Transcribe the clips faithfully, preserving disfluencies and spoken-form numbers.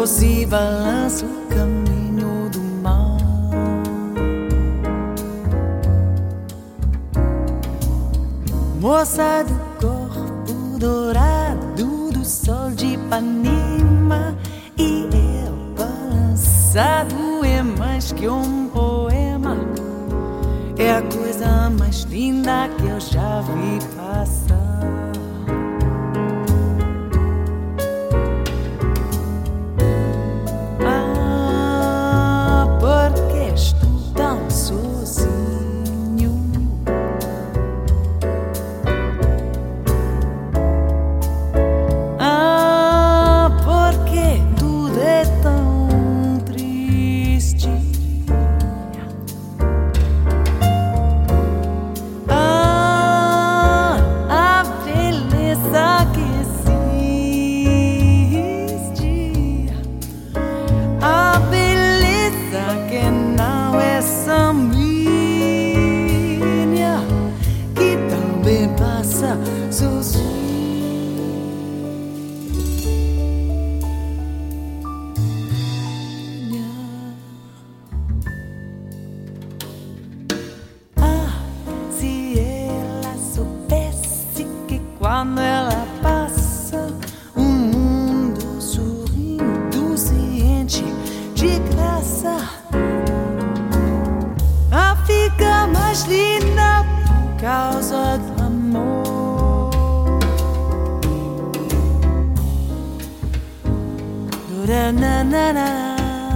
doce balanço, caminho do mar. Moça do corpo dourado do sol de Ipanema, e eu balançado é mais que um poema. É a coisa mais linda que eu já vi passar. Ah, porque estou tão sozinho? Ah, porque tudo é tão triste? Quando ela passa, o mundo sorrindo se enche de graça. A fica mais linda por causa do amor. Duranana.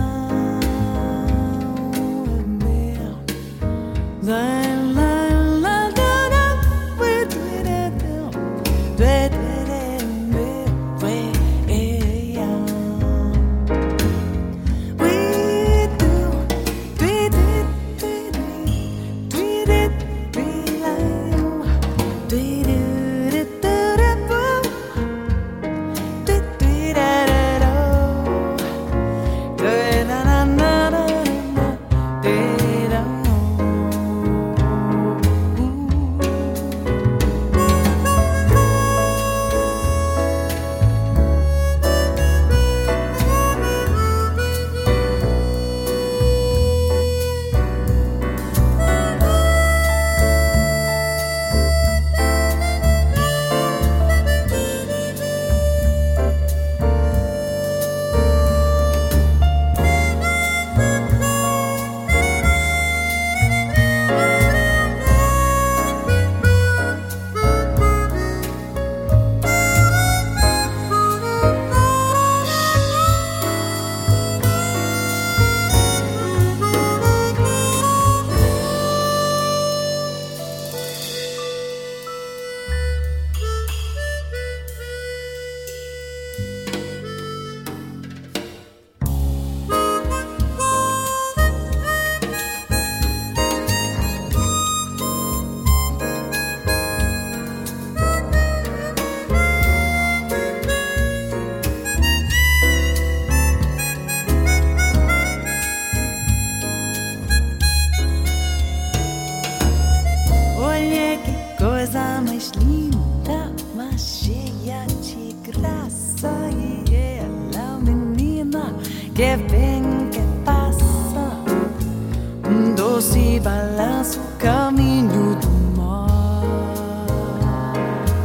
Coisa mais linda, mais cheia de graça. E ela, menina, que vem, que passa, um doce balanço, caminho do mar.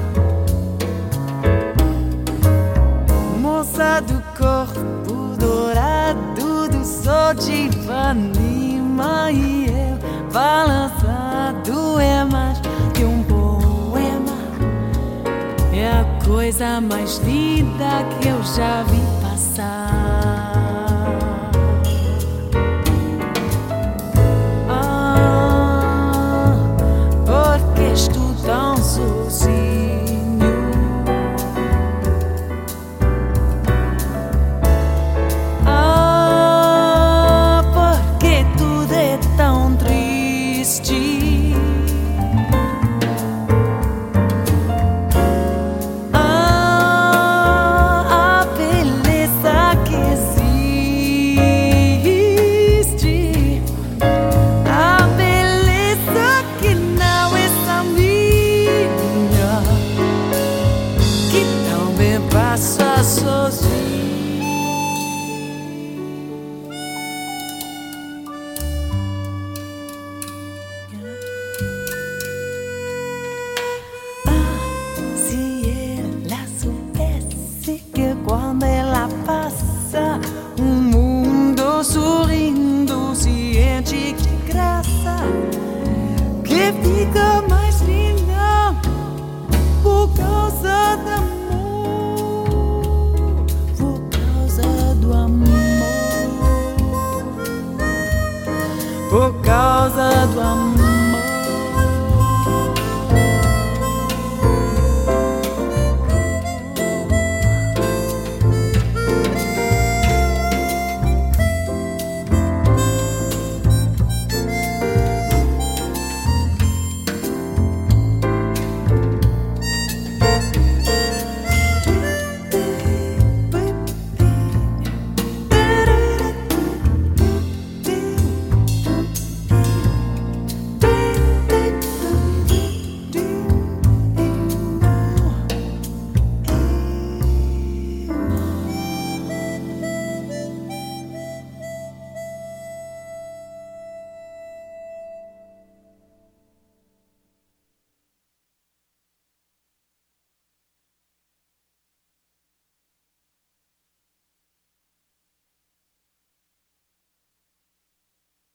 Moça do corpo dourado do sol de Ipanema, e eu balançado é mais que um poema. É a coisa mais linda que eu já vi passar.